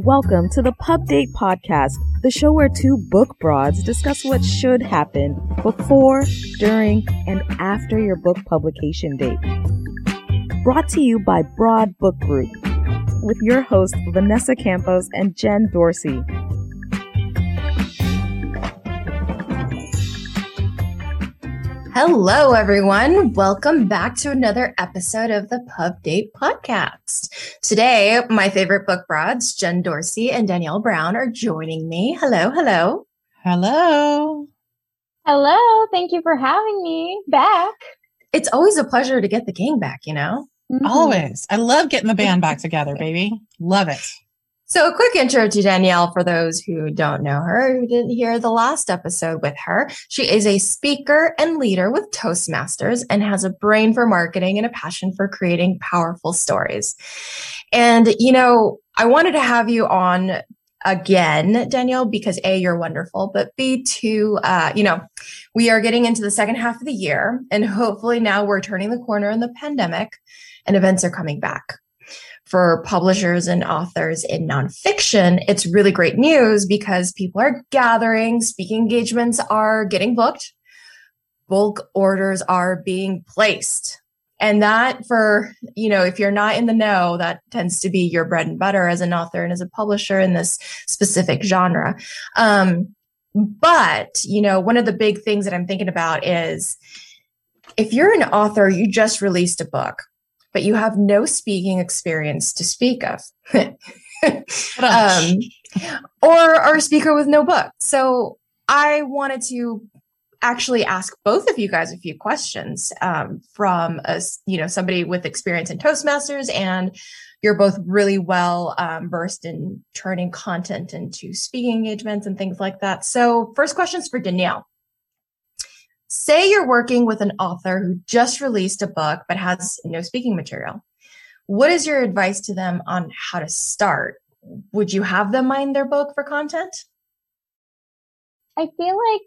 Welcome to the Pub Date Podcast, the show where two book broads discuss what should happen before, during, and after your book publication date. Brought to you by Broad Book Group, with your hosts Vanessa Campos and Jen Dorsey. Hello, everyone. Welcome back to another episode of the Pub Date Podcast. Today, my favorite book broads, Jen Dorsey and Danielle Brown, are joining me. Hello, hello. Hello. Hello. Thank you for having me back. It's always a pleasure to get the gang back, you know? Mm-hmm. Always. I love getting the band back together, baby. Love it. So a quick intro to Danielle for those who don't know her, who didn't hear the last episode with her. She is a speaker and leader with Toastmasters and has a brain for marketing and a passion for creating powerful stories. And, you know, I wanted to have you on again, Danielle, because A, you're wonderful, but B, too, we are getting into the second half of the year, and hopefully now we're turning the corner in the pandemic and events are coming back. For publishers and authors in nonfiction, it's really great news because people are gathering, speaking engagements are getting booked, bulk orders are being placed. And that for, if you're not in the know, that tends to be your bread and butter as an author and as a publisher in this specific genre. But, one of the big things that I'm thinking about is if you're an author, you just released a book, but you have no speaking experience to speak of, or a speaker with no book. So I wanted to actually ask both of you guys a few questions from somebody with experience in Toastmasters, and you're both really well versed in turning content into speaking engagements and things like that. So first question's for Danielle. Say you're working with an author who just released a book but has no speaking material. What is your advice to them on how to start? Would you have them mind their book for content? I feel like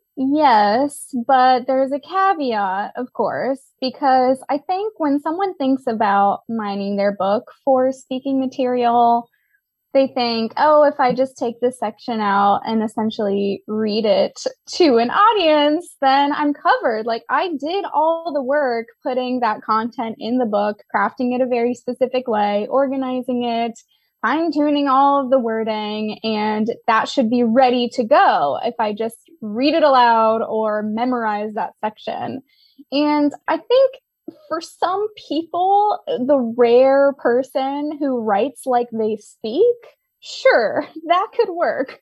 yes, but there's a caveat, of course, because I think when someone thinks about mining their book for speaking material, they think, oh, if I just take this section out and essentially read it to an audience, then I'm covered. Like I did all the work putting that content in the book, crafting it a very specific way, organizing it, fine-tuning all of the wording, and that should be ready to go if I just read it aloud or memorize that section. And I think for some people, the rare person who writes like they speak, sure, that could work.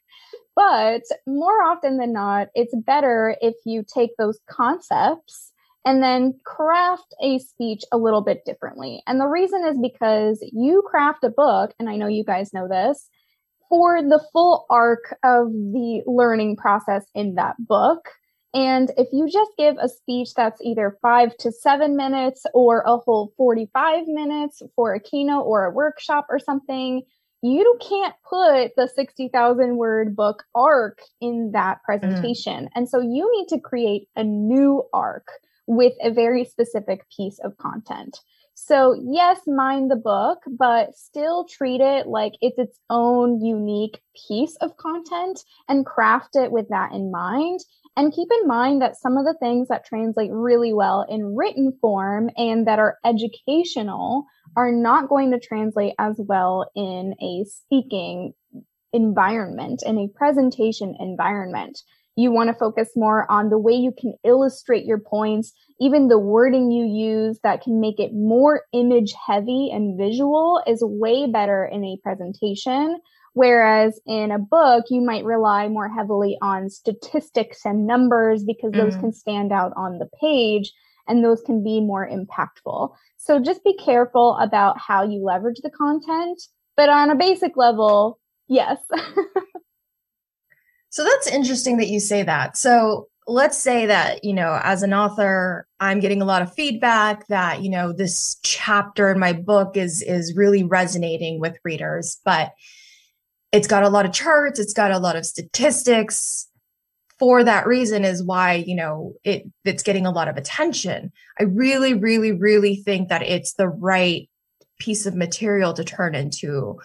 But more often than not, it's better if you take those concepts and then craft a speech a little bit differently. And the reason is because you craft a book, and I know you guys know this, for the full arc of the learning process in that book. And if you just give a speech that's either 5 to 7 minutes or a whole 45 minutes for a keynote or a workshop or something, you can't put the 60,000 word book arc in that presentation. And so you need to create a new arc with a very specific piece of content. So yes, mind the book, but still treat it like it's its own unique piece of content and craft it with that in mind. And keep in mind that some of the things that translate really well in written form and that are educational are not going to translate as well in a speaking environment, in a presentation environment. You want to focus more on the way you can illustrate your points, even the wording you use that can make it more image heavy and visual is way better in a presentation. Whereas in a book, you might rely more heavily on statistics and numbers because those can stand out on the page and those can be more impactful. So just be careful about how you leverage the content. But on a basic level, yes. So that's interesting that you say that. So let's say that, as an author, I'm getting a lot of feedback that, this chapter in my book is really resonating with readers, but it's got a lot of charts, it's got a lot of statistics. For that reason is why, it's getting a lot of attention. I really, really, really think that it's the right piece of material to turn into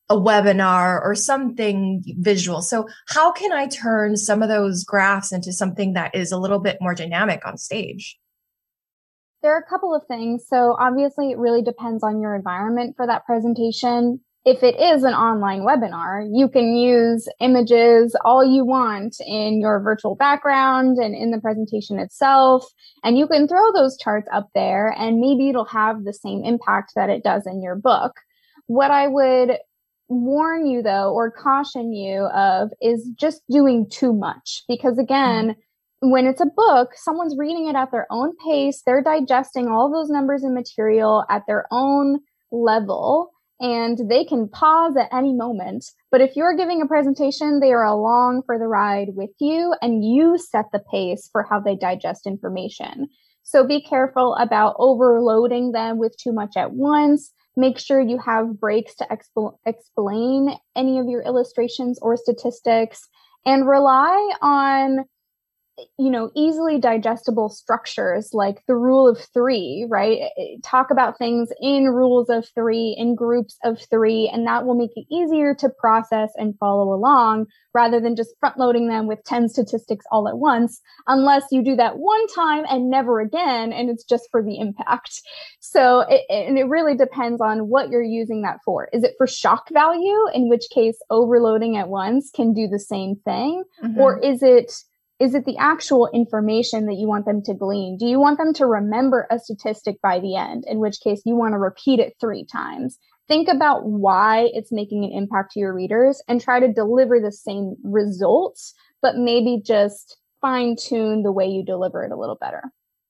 a webinar or something visual. So how can I turn some of those graphs into something that is a little bit more dynamic on stage? There are a couple of things. So obviously it really depends on your environment for that presentation. If it is an online webinar, you can use images all you want in your virtual background and in the presentation itself. And you can throw those charts up there and maybe it'll have the same impact that it does in your book. What I would warn you though, or caution you of, is just doing too much. Because again, when it's a book, someone's reading it at their own pace. They're digesting all those numbers and material at their own level, and they can pause at any moment. But if you're giving a presentation, they are along for the ride with you, and you set the pace for how they digest information. So be careful about overloading them with too much at once. Make sure you have breaks to explain any of your illustrations or statistics, and rely on easily digestible structures like the rule of three, right? Talk about things in rules of three, in groups of three, and that will make it easier to process and follow along rather than just front loading them with 10 statistics all at once, unless you do that one time and never again, and it's just for the impact. So it really depends on what you're using that for. Is it for shock value, in which case overloading at once can do the same thing? Mm-hmm. Or is it the actual information that you want them to glean? Do you want them to remember a statistic by the end, in which case you want to repeat it 3 times? Think about why it's making an impact to your readers and try to deliver the same results, but maybe just fine tune the way you deliver it a little better.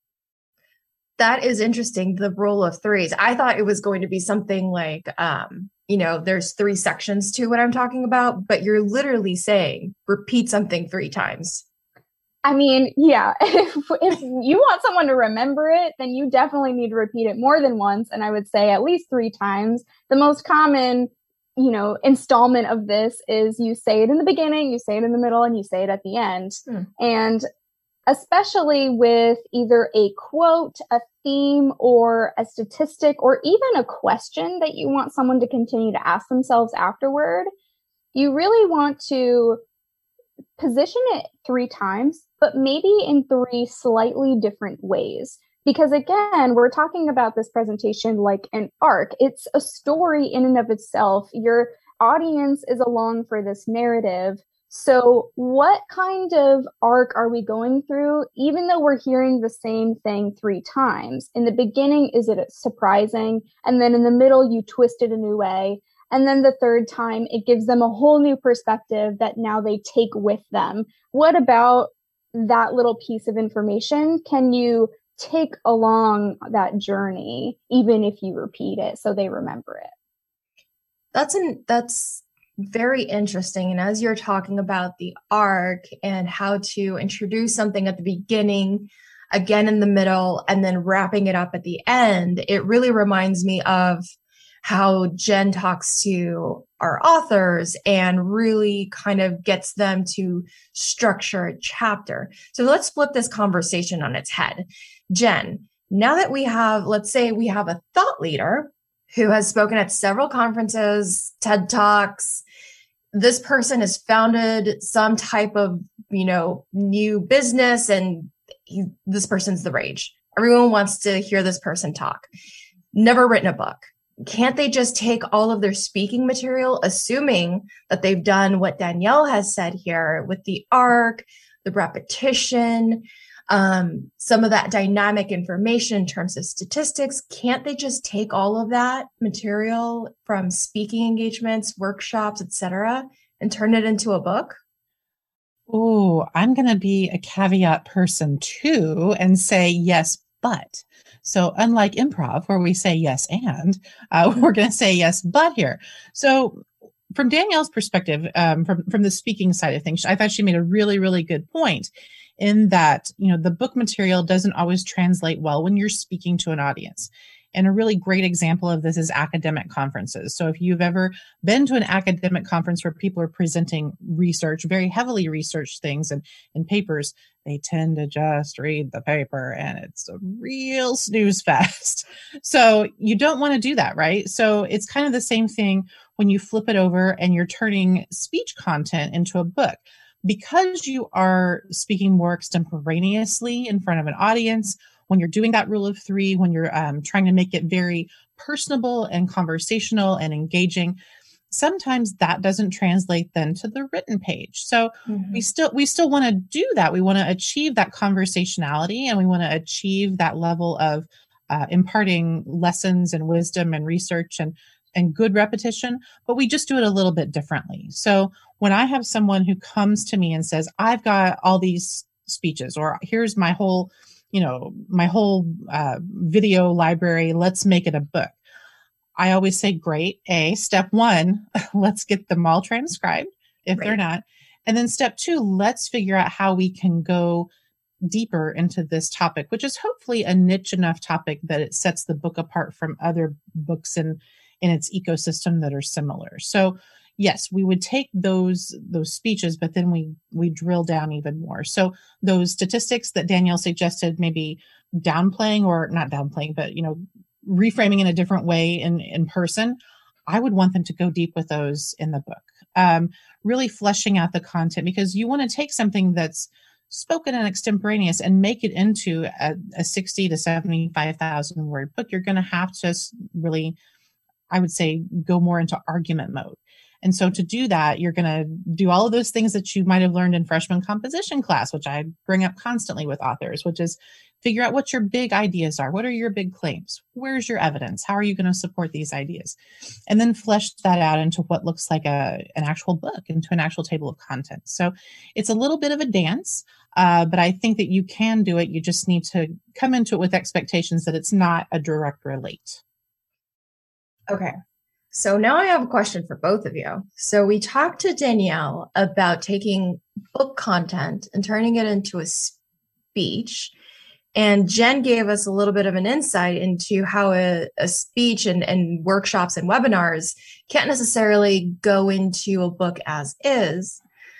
That is interesting. The rule of threes. I thought it was going to be something like, there's 3 sections to what I'm talking about, but you're literally saying repeat something 3 times. I mean, yeah, if you want someone to remember it, then you definitely need to repeat it more than once. And I would say at least 3 times. The most common, installment of this is you say it in the beginning, you say it in the middle, and you say it at the end. And especially with either a quote, a theme, or a statistic, or even a question that you want someone to continue to ask themselves afterward, you really want to position it 3 times, but maybe in 3 slightly different ways. Because again, we're talking about this presentation like an arc. It's a story in and of itself. Your audience is along for this narrative. So what kind of arc are we going through, even though we're hearing the same thing 3 times? In the beginning, is it surprising? And then in the middle, you twist it a new way. And then the 3rd time, it gives them a whole new perspective that now they take with them. What about that little piece of information can you take along that journey, even if you repeat it, so they remember it? That's very interesting. And as you're talking about the arc and how to introduce something at the beginning, again in the middle, and then wrapping it up at the end, it really reminds me of how Jen talks to our authors and really kind of gets them to structure a chapter. So let's flip this conversation on its head. Jen, now that let's say we have a thought leader who has spoken at several conferences, TED Talks. This person has founded some type of, new business, and this person's the rage. Everyone wants to hear this person talk. Never written a book. Can't they just take all of their speaking material, assuming that they've done what Danielle has said here with the arc, the repetition, some of that dynamic information in terms of statistics? Can't they just take all of that material from speaking engagements, workshops, etc., and turn it into a book? Oh, I'm going to be a caveat person too and say yes, but. So unlike improv, where we say yes and, we're going to say yes, but here. So from Danielle's perspective, from the speaking side of things, I thought she made a really, really good point in that, the book material doesn't always translate well when you're speaking to an audience. And a really great example of this is academic conferences. So if you've ever been to an academic conference where people are presenting research, very heavily researched things and papers, they tend to just read the paper and it's a real snooze fest. So you don't want to do that, right? So it's kind of the same thing when you flip it over and you're turning speech content into a book. Because you are speaking more extemporaneously in front of an audience, when you're doing that rule of three, when you're trying to make it very personable and conversational and engaging, sometimes that doesn't translate then to the written page. So we still want to do that. We want to achieve that conversationality, and we want to achieve that level of imparting lessons and wisdom and research and good repetition, but we just do it a little bit differently. So when I have someone who comes to me and says, I've got all these speeches, or here's my whole video library, let's make it a book. I always say, great. Step one, let's get them all transcribed if they're not. And then step two, let's figure out how we can go deeper into this topic, which is hopefully a niche enough topic that it sets the book apart from other books in its ecosystem that are similar. So yes, we would take those speeches, but then we drill down even more. So those statistics that Danielle suggested, maybe downplaying, or not downplaying, but reframing in a different way in person, I would want them to go deep with those in the book. Really fleshing out the content, because you want to take something that's spoken and extemporaneous and make it into a 60 to 75,000 word book. You're going to have to really, I would say, go more into argument mode. And so to do that, you're going to do all of those things that you might have learned in freshman composition class, which I bring up constantly with authors, which is figure out what your big ideas are. What are your big claims? Where's your evidence? How are you going to support these ideas? And then flesh that out into what looks like an actual book, into an actual table of contents. So it's a little bit of a dance, but I think that you can do it. You just need to come into it with expectations that it's not a direct relate. Okay. So now I have a question for both of you. So we talked to Danielle about taking book content and turning it into a speech. And Jen gave us a little bit of an insight into how a speech and workshops and webinars can't necessarily go into a book as is.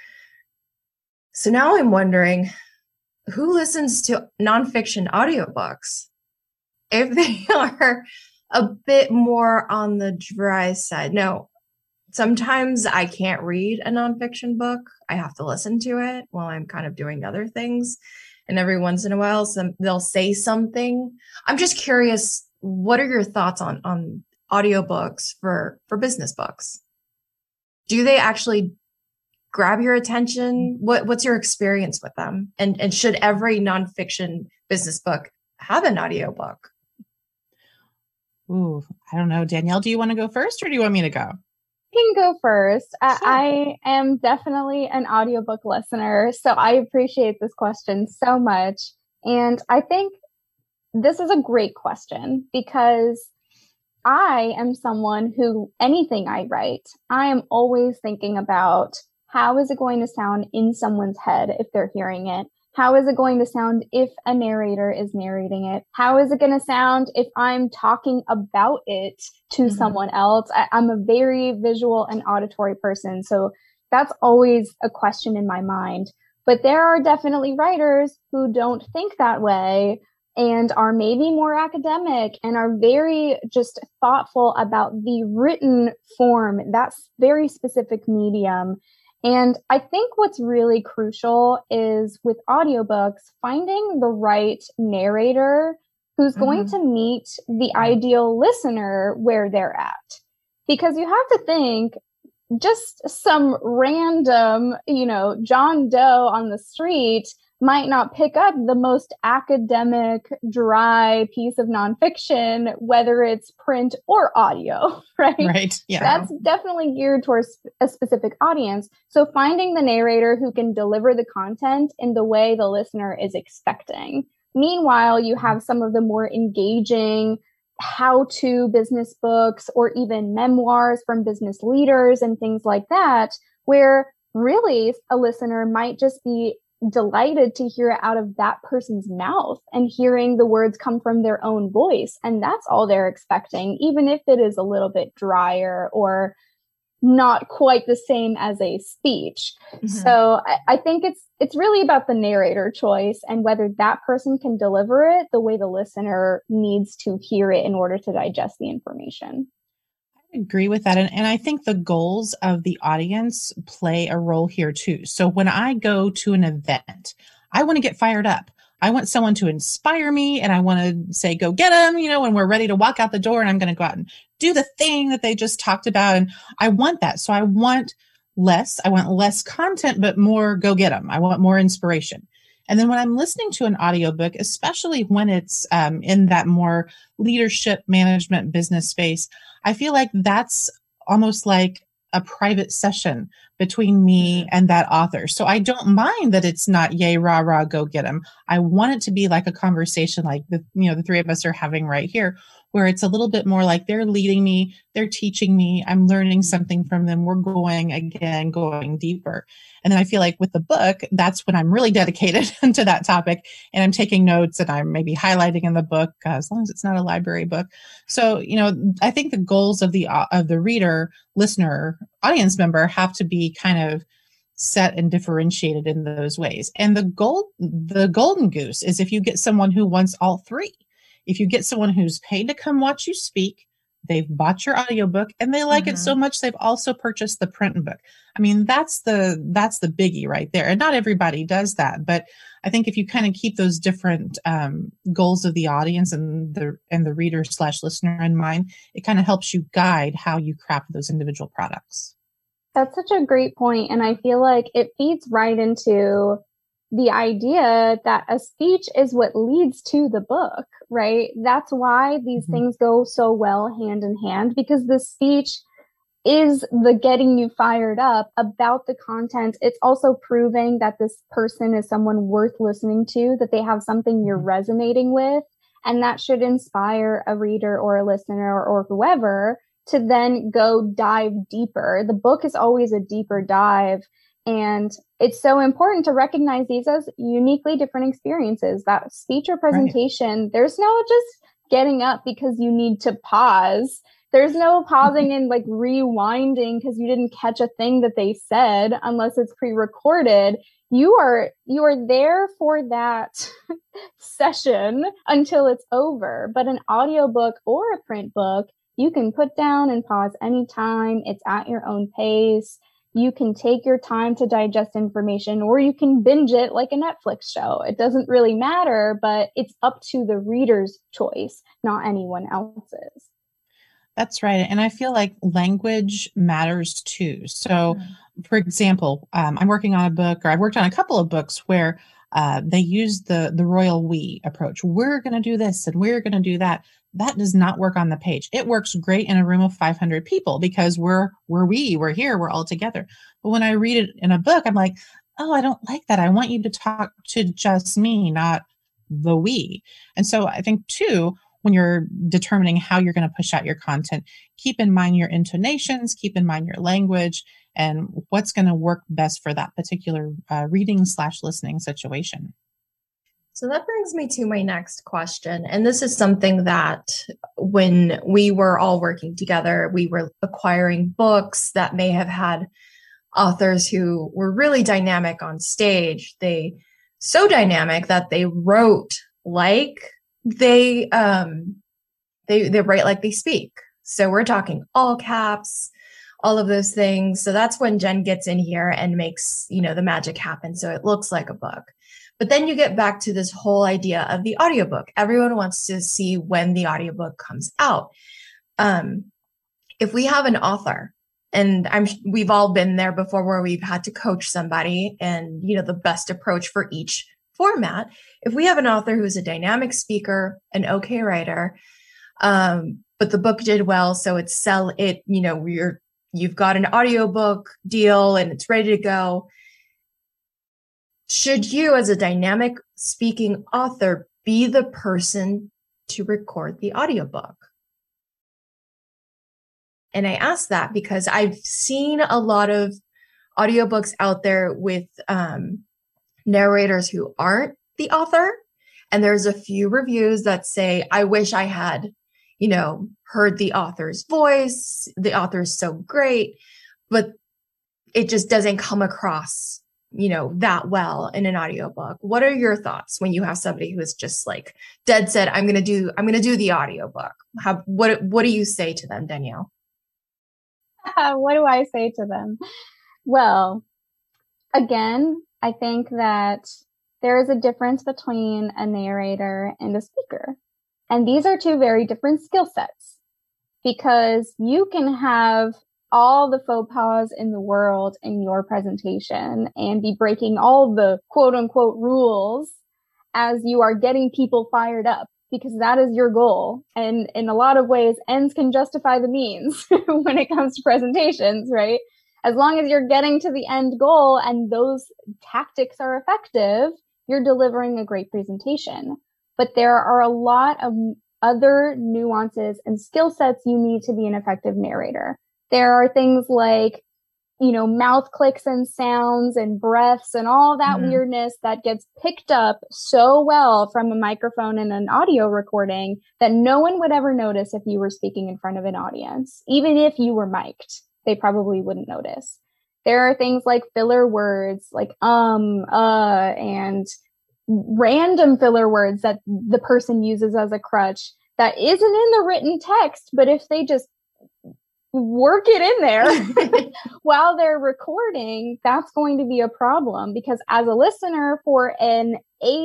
So now I'm wondering, who listens to nonfiction audiobooks if they are a bit more on the dry side? No, sometimes I can't read a nonfiction book. I have to listen to it while I'm kind of doing other things. And every once in a while, they'll say something. I'm just curious, what are your thoughts on audiobooks for business books? Do they actually grab your attention? What's your experience with them? And should every nonfiction business book have an audiobook? Ooh, I don't know. Danielle, do you want to go first, or do you want me to go? Can go first. Sure. I am definitely an audiobook listener, so I appreciate this question so much. And I think this is a great question, because I am someone who, anything I write, I am always thinking about, how is it going to sound in someone's head if they're hearing it? How is it going to sound if a narrator is narrating it? How is it going to sound if I'm talking about it to someone else? I'm a very visual and auditory person, so that's always a question in my mind. But there are definitely writers who don't think that way and are maybe more academic and are very just thoughtful about the written form, that's very specific medium. And I think what's really crucial is with audiobooks, finding the right narrator who's going to meet the ideal listener where they're at. Because you have to think, just some random, John Doe on the street might not pick up the most academic, dry piece of nonfiction, whether it's print or audio, right? Right. Yeah. That's definitely geared towards a specific audience. So finding the narrator who can deliver the content in the way the listener is expecting. Meanwhile, you have some of the more engaging how-to business books or even memoirs from business leaders and things like that, where really a listener might just be delighted to hear it out of that person's mouth and hearing the words come from their own voice. And that's all they're expecting, even if it is a little bit drier or not quite the same as a speech. Mm-hmm. So I think it's really about the narrator choice and whether that person can deliver it the way the listener needs to hear it in order to digest the information. I agree with that. And I think the goals of the audience play a role here too. So when I go to an event, I want to get fired up. I want someone to inspire me and I want to say, go get them, when we're ready to walk out the door and I'm going to go out and do the thing that they just talked about. And I want that. So I want less content, but more go get them. I want more inspiration. And then when I'm listening to an audiobook, especially when it's in that more leadership, management, business space, I feel like that's almost like a private session between me and that author. So I don't mind that it's not yay, rah, rah, go get them. I want it to be like a conversation like the three of us are having right here, where it's a little bit more like they're leading me, they're teaching me, I'm learning something from them. We're going deeper. And then I feel like with the book, that's when I'm really dedicated to that topic and I'm taking notes and I'm maybe highlighting in the book as long as it's not a library book. So, I think the goals of the reader, listener, audience member have to be kind of set and differentiated in those ways. And the golden goose is if you get someone who wants all three. If you get someone who's paid to come watch you speak, they've bought your audiobook and they like it so much they've also purchased the print book. I mean, that's the biggie right there. And not everybody does that, but I think if you kind of keep those different goals of the audience and the reader / listener in mind, it kind of helps you guide how you craft those individual products. That's such a great point. And I feel like it feeds right into the idea that a speech is what leads to the book, right? That's why these things go so well hand in hand, because the speech is the getting you fired up about the content. It's also proving that this person is someone worth listening to, that they have something you're resonating with, and that should inspire a reader or a listener or whoever to then go dive deeper. The book is always a deeper dive. And it's so important to recognize these as uniquely different experiences. That speech or presentation, there's no just getting up because you need to pause. There's no pausing and like rewinding because you didn't catch a thing that they said unless it's pre-recorded. You are there for that session until it's over. But an audiobook or a print book, you can put down and pause anytime. It's at your own pace. You can take your time to digest information, or you can binge it like a Netflix show. It doesn't really matter, but it's up to the reader's choice, not anyone else's. That's right. And I feel like language matters too. So, for example, I'm working on a book, or I've worked on a couple of books where they use the royal we approach. We're going to do this and we're going to do that. That does not work on the page. It works great in a room of 500 people because we're here, we're all together. But when I read it in a book, I'm like, oh, I don't like that. I want you to talk to just me, not the we. And so I think too, when you're determining how you're going to push out your content, keep in mind your intonations, keep in mind your language, and what's going to work best for that particular reading / listening situation. So that brings me to my next question. And this is something that when we were all working together, we were acquiring books that may have had authors who were really dynamic on stage. So dynamic that they wrote like they write like they speak. So we're talking all caps, all of those things. So that's when Jen gets in here and makes, the magic happen. So it looks like a book. But then you get back to this whole idea of the audiobook. Everyone wants to see when the audiobook comes out. If we have an author, and we've all been there before where we've had to coach somebody and, the best approach for each format. If we have an author who's a dynamic speaker, an okay writer, but the book did well, so you've got an audiobook deal and it's ready to go. Should you, as a dynamic speaking author, be the person to record the audiobook? And I ask that because I've seen a lot of audiobooks out there with narrators who aren't the author. And there's a few reviews that say, I wish I had, heard the author's voice. The author's so great, but it just doesn't come across, that well in an audiobook. What are your thoughts when you have somebody who is just like dead set, I'm going to do the audiobook? What do you say to them, Danielle? What do I say to them? Well, again, I think that there is a difference between a narrator and a speaker. And these are two very different skill sets, because you can have all the faux pas in the world in your presentation and be breaking all the quote unquote rules as you are getting people fired up, because that is your goal. And in a lot of ways, ends can justify the means when it comes to presentations, right? As long as you're getting to the end goal and those tactics are effective, you're delivering a great presentation. But there are a lot of other nuances and skill sets you need to be an effective narrator. There are things like, mouth clicks and sounds and breaths and all that weirdness that gets picked up so well from a microphone and an audio recording that no one would ever notice if you were speaking in front of an audience. Even if you were mic'd, they probably wouldn't notice. There are things like filler words like and random filler words that the person uses as a crutch that isn't in the written text, but if they just work it in there while they're recording, that's going to be a problem, because as a listener for an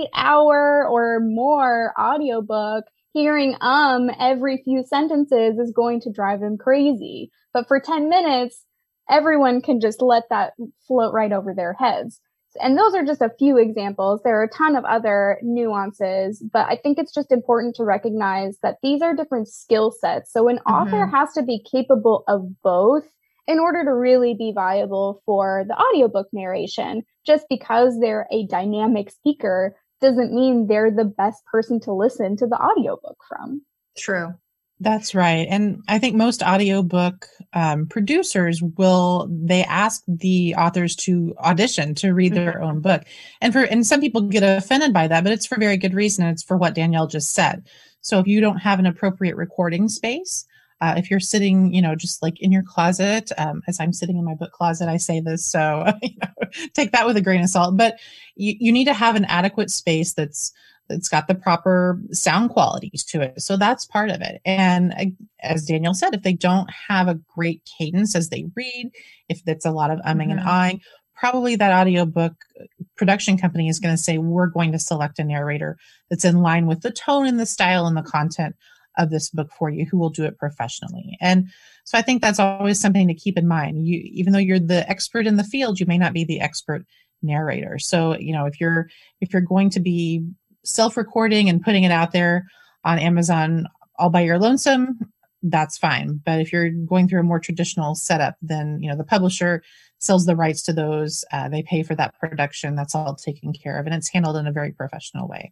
8-hour or more audiobook, hearing every few sentences is going to drive them crazy. But for 10 minutes, everyone can just let that float right over their heads. And those are just a few examples. There are a ton of other nuances, but I think it's just important to recognize that these are different skill sets. So an author has to be capable of both in order to really be viable for the audiobook narration. Just because they're a dynamic speaker doesn't mean they're the best person to listen to the audiobook from. True. That's right. And I think most audiobook producers they ask the authors to audition to read their own book. And some people get offended by that, but it's for very good reason. It's for what Danielle just said. So if you don't have an appropriate recording space, if you're sitting, just like in your closet, as I'm sitting in my book closet, I say this, so take that with a grain of salt, but you need to have an adequate space that's got the proper sound qualities to it. So that's part of it. And as Danielle said, if they don't have a great cadence as they read, if it's a lot of umming and ahhing, probably that audiobook production company is going to say, we're going to select a narrator that's in line with the tone and the style and the content of this book for you, who will do it professionally. And so I think that's always something to keep in mind. Even though you're the expert in the field, you may not be the expert narrator. So, if you're going to be self-recording and putting it out there on Amazon all by your lonesome, that's fine. But if you're going through a more traditional setup, then, the publisher sells the rights to those. They pay for that production. That's all taken care of. And it's handled in a very professional way.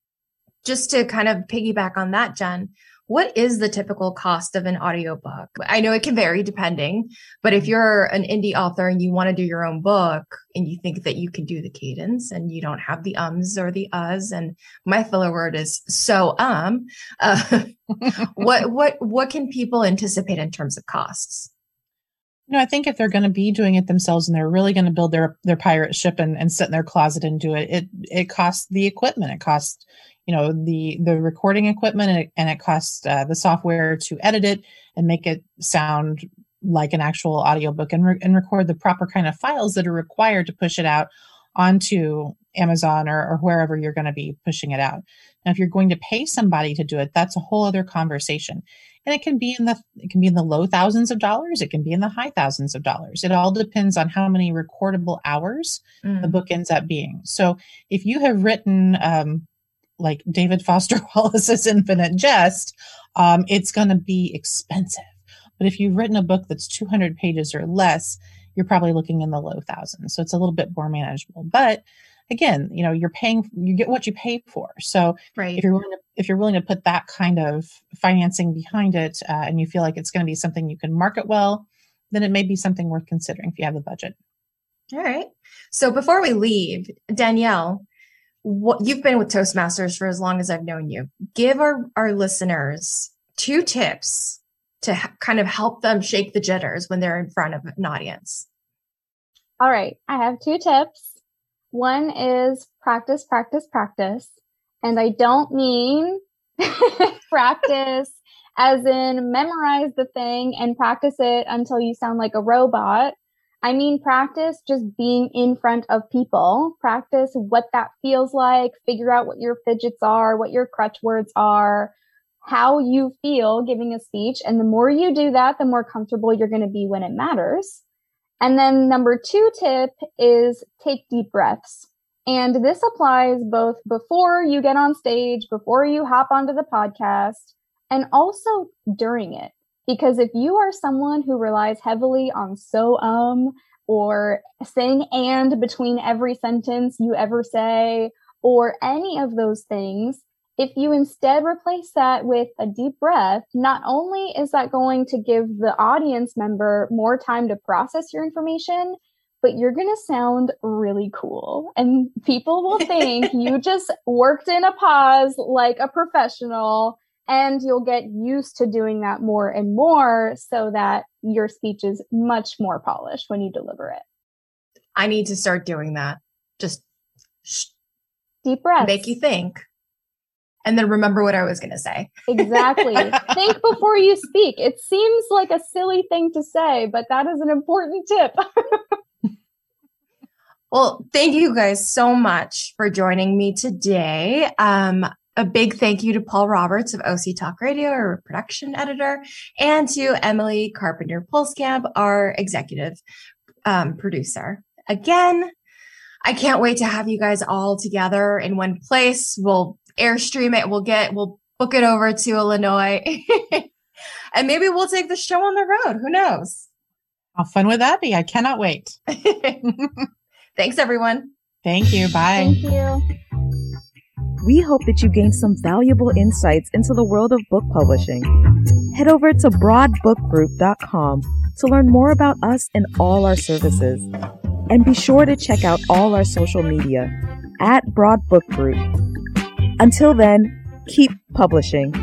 Just to kind of piggyback on that, Jen, what is the typical cost of an audiobook? I know it can vary depending, but if you're an indie author and you want to do your own book and you think that you can do the cadence and you don't have the ums or the uhs, and my filler word is so what can people anticipate in terms of costs? I think if they're going to be doing it themselves and they're really going to build their pirate ship and sit in their closet and do it, it costs the equipment. It costs the recording equipment, and it costs the software to edit it and make it sound like an actual audiobook and record the proper kind of files that are required to push it out onto Amazon or wherever you're going to be pushing it out. Now, if you're going to pay somebody to do it, that's a whole other conversation. And it can be in the low thousands of dollars. It can be in the high thousands of dollars. It all depends on how many recordable hours the book ends up being. So if you have written like David Foster Wallace's Infinite Jest, it's going to be expensive. But if you've written a book that's 200 pages or less, you're probably looking in the low thousands. So it's a little bit more manageable. But again, you get what you pay for. So right. if you're willing to put that kind of financing behind it, and you feel like it's going to be something you can market well, then it may be something worth considering if you have the budget. All right. So before we leave, Danielle, you've been with Toastmasters for as long as I've known you. Give our listeners 2 tips to kind of help them shake the jitters when they're in front of an audience. All right. I have 2 tips. One is practice, practice, practice. And I don't mean practice as in memorize the thing and practice it until you sound like a robot. I mean, practice just being in front of people, practice what that feels like, figure out what your fidgets are, what your crutch words are, how you feel giving a speech. And the more you do that, the more comfortable you're going to be when it matters. And then number 2 tip is take deep breaths. And this applies both before you get on stage, before you hop onto the podcast, and also during it. Because if you are someone who relies heavily on or saying and between every sentence you ever say, or any of those things, if you instead replace that with a deep breath, not only is that going to give the audience member more time to process your information, but you're going to sound really cool. And people will think you just worked in a pause like a professional. And you'll get used to doing that more and more so that your speech is much more polished when you deliver it. I need to start doing that. Just deep breaths. Make you think. And then remember what I was going to say. Exactly. Think before you speak. It seems like a silly thing to say, but that is an important tip. Well, thank you guys so much for joining me today. A big thank you to Paul Roberts of OC Talk Radio, our production editor, and to Emily Carpenter-Pulskamp, our executive producer. Again, I can't wait to have you guys all together in one place. We'll airstream it. We'll book it over to Illinois, and maybe we'll take the show on the road. Who knows? How fun would that be? I cannot wait. Thanks, everyone. Thank you. Bye. Thank you. We hope that you gained some valuable insights into the world of book publishing. Head over to broadbookgroup.com to learn more about us and all our services. And be sure to check out all our social media at Broad Book Group. Until then, keep publishing.